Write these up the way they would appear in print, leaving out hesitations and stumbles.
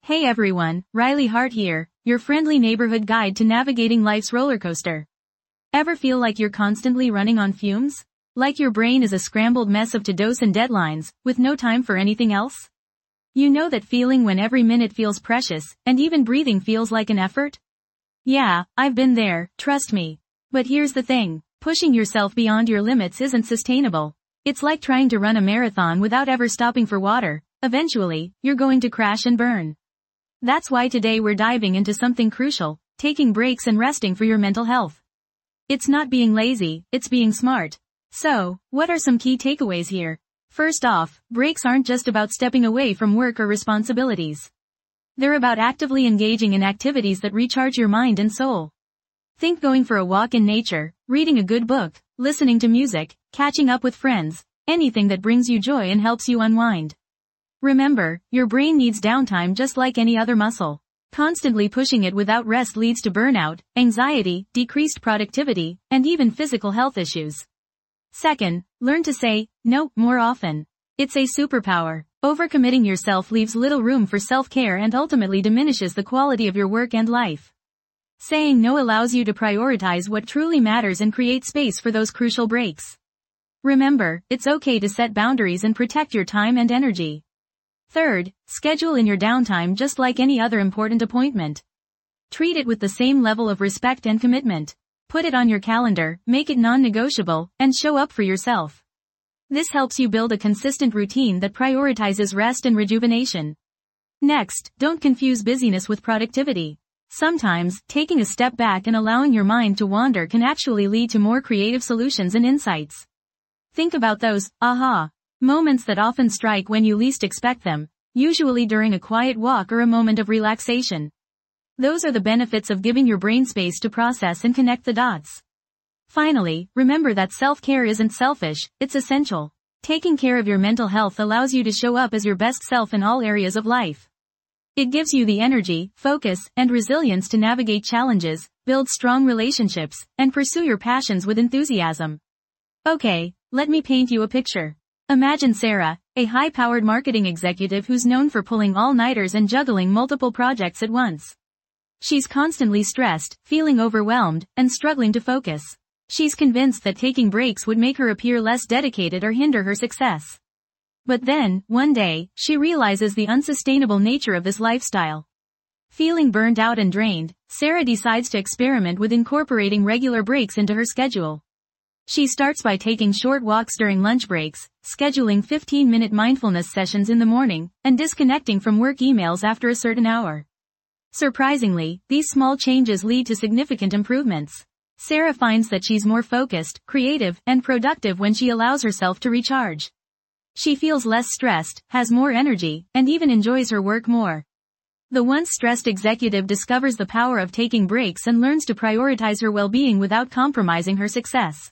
Hey everyone, Riley Hart here, your friendly neighborhood guide to navigating life's roller coaster. Ever feel like you're constantly running on fumes? Like your brain is a scrambled mess of to-dos and deadlines, with no time for anything else? You know that feeling when every minute feels precious, and even breathing feels like an effort? Yeah, I've been there, trust me. But here's the thing, pushing yourself beyond your limits isn't sustainable. It's like trying to run a marathon without ever stopping for water. Eventually, you're going to crash and burn. That's why today we're diving into something crucial, taking breaks and resting for your mental health. It's not being lazy, it's being smart. So, what are some key takeaways here? First off, breaks aren't just about stepping away from work or responsibilities. They're about actively engaging in activities that recharge your mind and soul. Think going for a walk in nature, reading a good book, listening to music, catching up with friends, anything that brings you joy and helps you unwind. Remember, your brain needs downtime just like any other muscle. Constantly pushing it without rest leads to burnout, anxiety, decreased productivity, and even physical health issues. Second, learn to say no more often. It's a superpower. Overcommitting yourself leaves little room for self-care and ultimately diminishes the quality of your work and life. Saying no allows you to prioritize what truly matters and create space for those crucial breaks. Remember, it's okay to set boundaries and protect your time and energy. Third, schedule in your downtime just like any other important appointment. Treat it with the same level of respect and commitment. Put it on your calendar, make it non-negotiable, and show up for yourself. This helps you build a consistent routine that prioritizes rest and rejuvenation. Next, don't confuse busyness with productivity. Sometimes, taking a step back and allowing your mind to wander can actually lead to more creative solutions and insights. Think about those aha moments that often strike when you least expect them, usually during a quiet walk or a moment of relaxation. Those are the benefits of giving your brain space to process and connect the dots. Finally, remember that self-care isn't selfish, it's essential. Taking care of your mental health allows you to show up as your best self in all areas of life. It gives you the energy, focus, and resilience to navigate challenges, build strong relationships, and pursue your passions with enthusiasm. Okay, let me paint you a picture. Imagine Sarah, a high-powered marketing executive who's known for pulling all-nighters and juggling multiple projects at once. She's constantly stressed, feeling overwhelmed, and struggling to focus. She's convinced that taking breaks would make her appear less dedicated or hinder her success. But then, one day, she realizes the unsustainable nature of this lifestyle. Feeling burned out and drained, Sarah decides to experiment with incorporating regular breaks into her schedule. She starts by taking short walks during lunch breaks, scheduling 15-minute mindfulness sessions in the morning, and disconnecting from work emails after a certain hour. Surprisingly, these small changes lead to significant improvements. Sarah finds that she's more focused, creative, and productive when she allows herself to recharge. She feels less stressed, has more energy, and even enjoys her work more. The once stressed executive discovers the power of taking breaks and learns to prioritize her well-being without compromising her success.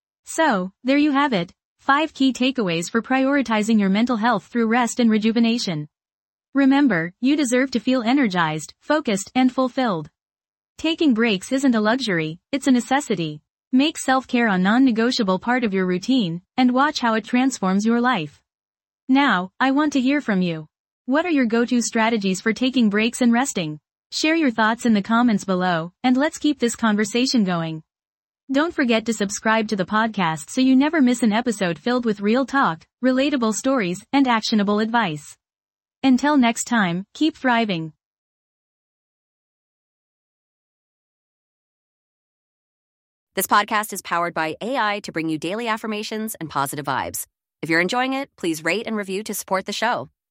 So, there you have it, 5 key takeaways for prioritizing your mental health through rest and rejuvenation. Remember, you deserve to feel energized, focused, and fulfilled. Taking breaks isn't a luxury, it's a necessity. Make self-care a non-negotiable part of your routine, and watch how it transforms your life. Now, I want to hear from you. What are your go-to strategies for taking breaks and resting? Share your thoughts in the comments below, and let's keep this conversation going. Don't forget to subscribe to the podcast so you never miss an episode filled with real talk, relatable stories, and actionable advice. Until next time, keep thriving. This podcast is powered by AI to bring you daily affirmations and positive vibes. If you're enjoying it, please rate and review to support the show.